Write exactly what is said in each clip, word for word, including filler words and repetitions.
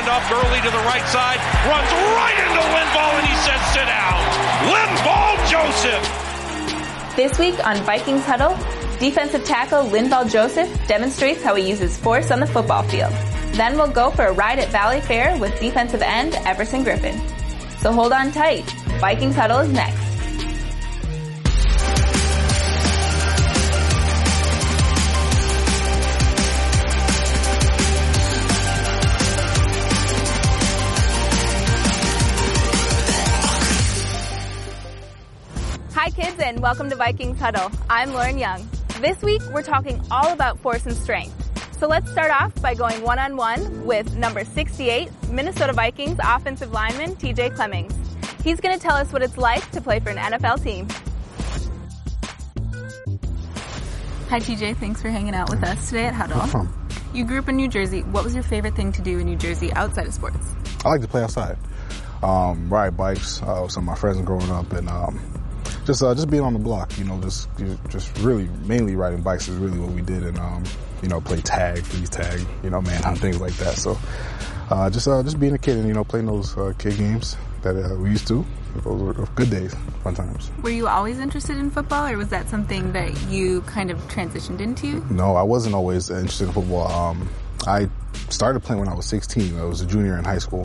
up. Gurley to the right side, runs right into Linval, and he says, sit down. Linval Joseph. This week on Vikings Huddle, defensive tackle Linval Joseph demonstrates how he uses force on the football field. Then we'll go for a ride at Valley Fair with defensive end Everson Griffin. So hold on tight. Vikings Huddle is next. Hi kids, and welcome to Vikings Huddle. I'm Lauren Young. This week we're talking all about force and strength. So let's start off by going one-on-one with number sixty-eight, Minnesota Vikings offensive lineman T J Clemmings. He's going to tell us what it's like to play for an N F L team. Hi T J, thanks for hanging out with us today at Huddle. No problem. You grew up in New Jersey. What was your favorite thing to do in New Jersey outside of sports? I like to play outside. Um, ride bikes uh, with some of my friends growing up, and um, just uh, just being on the block. You know, just just really mainly riding bikes is really what we did, and um, you know, play tag, freeze tag, you know, manhunt, things like that. So uh, just uh, just being a kid and you know playing those uh, kid games that uh, we used to. Those were good days, fun times. Were you always interested in football, or was that something that you kind of transitioned into? No, I wasn't always interested in football. Um, I started playing when I was sixteen. I was a junior in high school.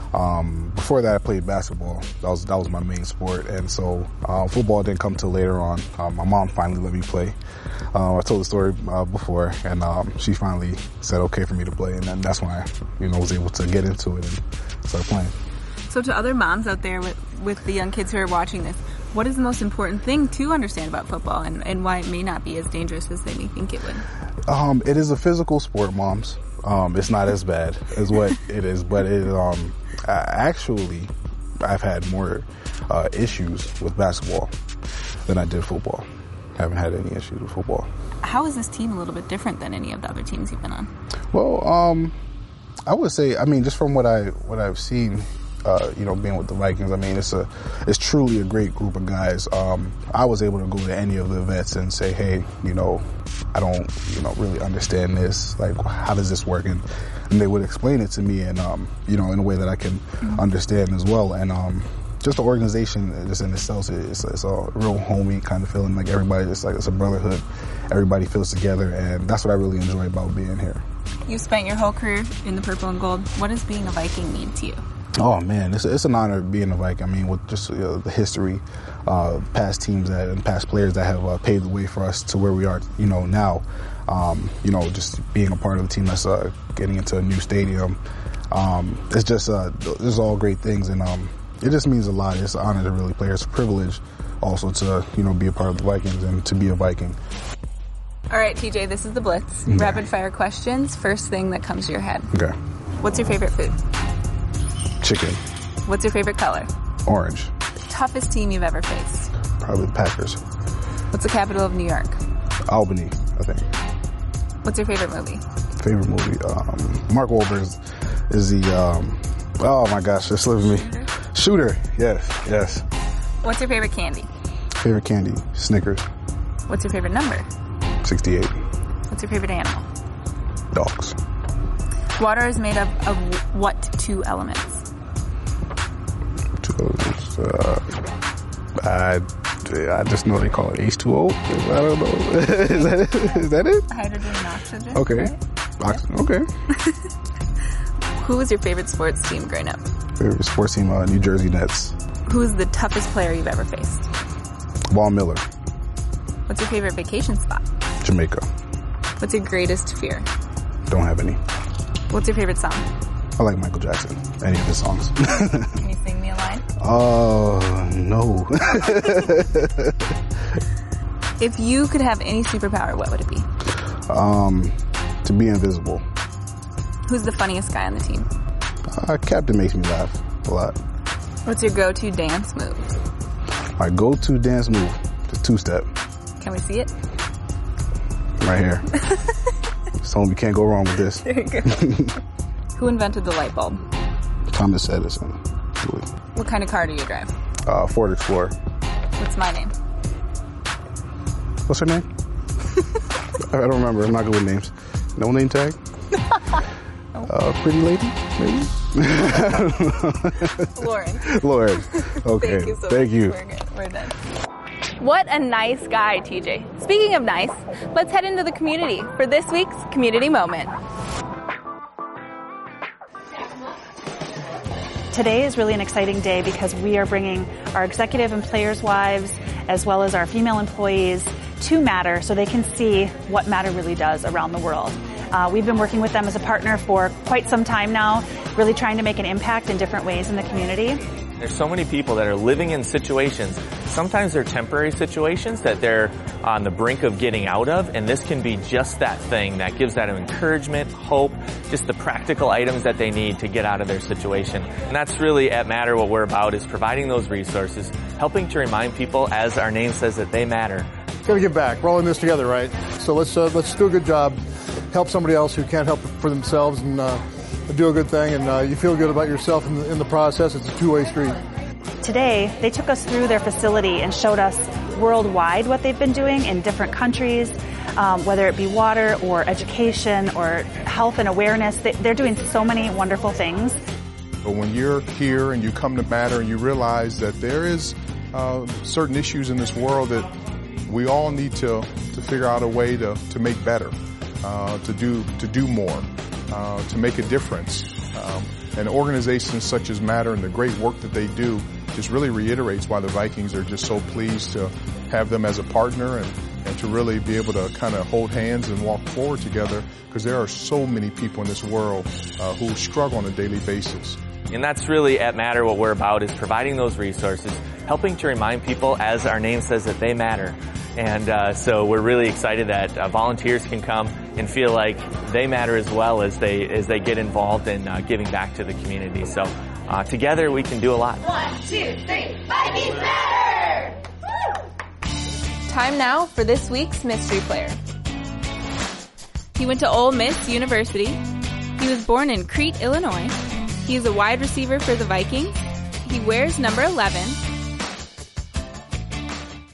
Um, before that, I played basketball. That was that was my main sport, and so uh, football didn't come till later on. Um, my mom finally let me play. Uh, I told the story uh, before, and um, she finally said okay for me to play, and then that's when I, you know, was able to get into it and start playing. So, to other moms out there with with the young kids who are watching this, what is the most important thing to understand about football, and, and why it may not be as dangerous as they may think it would? Um, it is a physical sport, moms. Um, it's not as bad as what it is, but it um. Actually, I've had more uh, issues with basketball than I did football. Haven't had any issues with football. How is this team a little bit different than any of the other teams you've been on? Well, um, I would say, I mean, just from what I what I've seen, uh, you know, being with the Vikings, I mean, it's a it's truly a great group of guys. Um, I was able to go to any of the vets and say, hey, you know, I don't, you know, really understand this. Like, how does this work? And And they would explain it to me, and um, you know, in a way that I can mm-hmm. understand as well. And um, just the organization, just in itself, it's, it's a real homey kind of feeling. Like everybody, just like it's a brotherhood. Everybody feels together, and that's what I really enjoy about being here. You spent your whole career in the purple and gold. What does being a Viking mean to you? Oh man, it's it's an honor being a Viking. I mean, with just uh, the history, uh, past teams that and past players that have uh, paved the way for us to where we are, you know, now. Um, you know, just being a part of a team that's uh, getting into a new stadium. Um, it's just, uh, this is all great things, and um, it just means a lot. It's an honor to really play. It's a privilege also to, you know, be a part of the Vikings and to be a Viking. All right, T J, this is the Blitz. Okay. Rapid fire questions. First thing that comes to your head. Okay. What's your favorite food? Chicken. What's your favorite color? Orange. Toughest team you've ever faced? Probably the Packers. What's the capital of New York? Albany, I think. What's your favorite movie? Favorite movie? Um, Mark Wahlberg is, is the, um, oh my gosh, just slipped me. Shooter. Shooter, yes, yes. What's your favorite candy? Favorite candy? Snickers. What's your favorite number? sixty-eight. What's your favorite animal? Dogs. Water is made up of what two elements? Two elements, uh, I... I just know they call it H two O. I don't know. Is that it? Is that it? Hydrogen and oxygen. Okay. Right? Oxygen. Okay. Who was your favorite sports team growing up? Favorite sports team, uh, New Jersey Nets. Who is the toughest player you've ever faced? Von Miller. What's your favorite vacation spot? Jamaica. What's your greatest fear? Don't have any. What's your favorite song? I like Michael Jackson. Any of his songs. Can you sing me a line? Oh, uh, no. If you could have any superpower, what would it be? Um, to be invisible. Who's the funniest guy on the team? Uh, Captain makes me laugh a lot. What's your go-to dance move? My go-to dance move, the two-step. Can we see it? Right here. So you can't go wrong with this. There you go. Who invented the light bulb? Thomas Edison. What kind of car do you drive? Uh, Ford Explorer. What's my name? What's her name? I don't remember. I'm not good with names. No name tag? Uh, pretty lady, maybe? Lauren. Lauren. Okay. Thank you so Thank much. you. We're good. We're done. What a nice guy, T J. Speaking of nice, let's head into the community for this week's Community Moment. Today is really an exciting day because we are bringing our executive and players' wives, as well as our female employees, to Matter so they can see what Matter really does around the world. Uh, we've been working with them as a partner for quite some time now, really trying to make an impact in different ways in the community. There's so many people that are living in situations, sometimes they're temporary situations that they're on the brink of getting out of, and this can be just that thing that gives that encouragement, hope, just the practical items that they need to get out of their situation. And that's really at Matter what we're about, is providing those resources, helping to remind people, as our name says, that they matter. Gotta give back. We're all in this together, right? So let's uh, let's do a good job, help somebody else who can't help for themselves, and uh, do a good thing, and uh, you feel good about yourself in the, in the process. It's a two-way street. Today, they took us through their facility and showed us worldwide what they've been doing in different countries, um, whether it be water or education or health and awareness. They, they're doing so many wonderful things. But when you're here and you come to Matter and you realize that there is uh, certain issues in this world that we all need to, to figure out a way to, to make better, uh, to do to do more, uh, to make a difference. Um, and organizations such as Matter and the great work that they do just really reiterates why the Vikings are just so pleased to have them as a partner, and, and to really be able to kind of hold hands and walk forward together, because there are so many people in this world uh, who struggle on a daily basis. And that's really at Matter what we're about, is providing those resources, helping to remind people, as our name says, that they matter. And uh, so we're really excited that uh, volunteers can come and feel like they matter as well as they as they get involved in uh, giving back to the community. So uh, together we can do a lot. One, two, three, Vikings matter! Time now for this week's mystery player. He went to Ole Miss University. He was born in Crete, Illinois. He is a wide receiver for the Vikings. He wears number eleven.